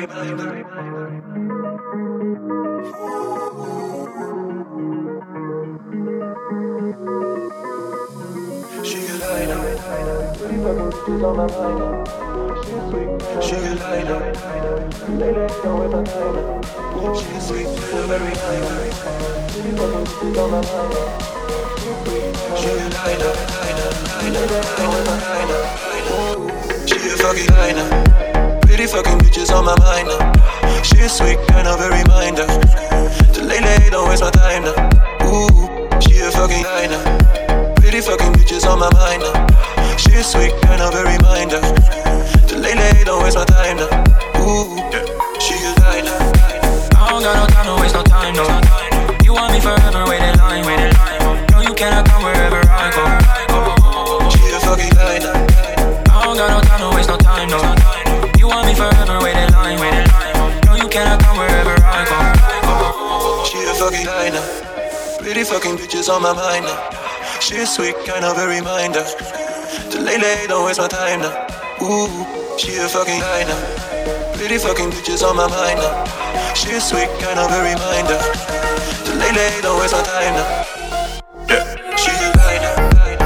She a liner, pretty fucking bitches on my mind. She a sweet, she a liner, lady don't with my mind. She a sweet, very liner, pretty fucking bitches on my mind. She a liner, lady don't with my mind. She a fucking liner, pretty fucking bitches on my mind. She a sweet kind of a reminder to lady don't waste my time now. Ooh, she a fucking liner. Pretty fucking bitches on my mind now. She a sweet kind of a reminder to lady, don't waste my time now. Ooh, yeah. She a diner. I don't got no time to waste no time, no. You want me forever, wait in line. No, you cannot come wherever I go. She a fucking diner. I don't got no time to waste no time, no. You want me forever, wait in line. No, you cannot come wherever I go. She a fucking diner. Pretty fucking bitches on my mind now. She a sweet kind of a reminder to lady, don't waste my time now. Ooh, she a fucking liner. Pretty fucking bitches on my mind now. She a sweet kind of a reminder to lady, don't waste my time now. Yeah, she a liner.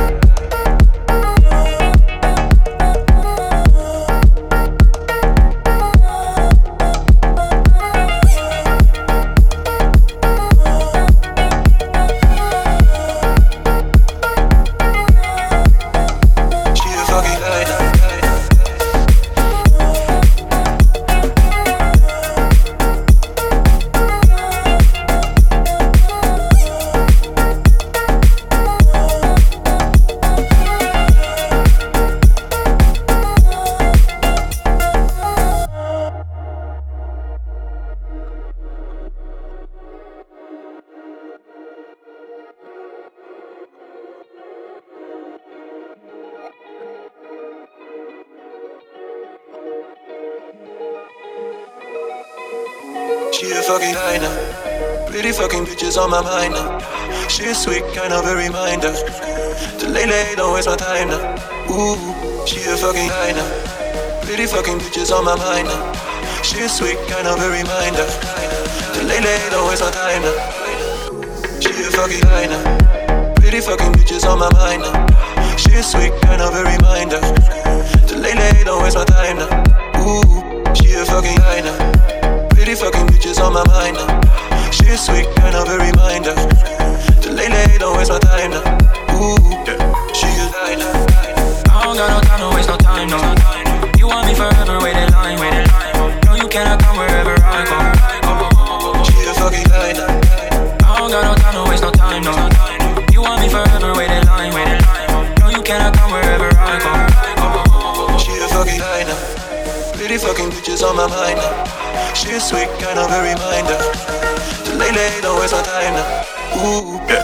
She a fucking liner, pretty fucking bitches on my mind now. She a sweet kind of a reminder to lady, don't waste my time now. Ooh, she a fucking liner, pretty fucking bitches on my mind now. She a sweet kind of a reminder to lady, don't waste my time now. She a fucking liner, pretty fucking bitches on my mind now. She a sweet kind of a reminder to lady, don't waste my time now. Ooh, she a fucking liner. Pretty fucking bitches on my mind now. She a sweet kind of a reminder to lady, don't waste my time now. Ooh, yeah. She a diner. I don't got no time to waste no time, no. You want me forever, wait in line. No, you cannot come wherever I go. She a fucking diner. I don't got no time to waste no time, no. You want me forever, wait in line. No, you cannot come wherever I go. She a fucking diner. Pretty fucking bitches on my mind now. She a sweet kind of a reminder to lady, don't waste my time now. Ooh, yeah.